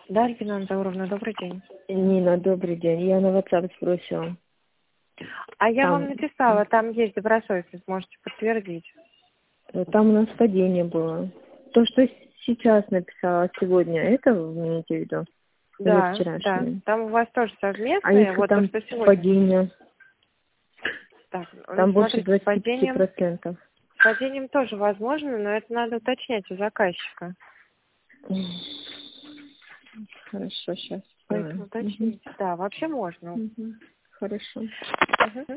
Да, Альбина Антауровна, добрый день. Нина, добрый день. Я на WhatsApp сбросила. А я вам Там, написала, там есть добросовестность, можете подтвердить. там у нас падение было. То, что сейчас написала сегодня, это вы имеете в виду? Или Да, да. вчерашнее? Там у вас тоже А совместные, если вот то, там что сегодня. падение? Так, ну Там больше смотрите, 25%. с падением тоже возможно, но это надо уточнять у заказчика. Хорошо, сейчас Поэтому сделаем. уточните. Да, вообще можно. Хорошо. Мгм.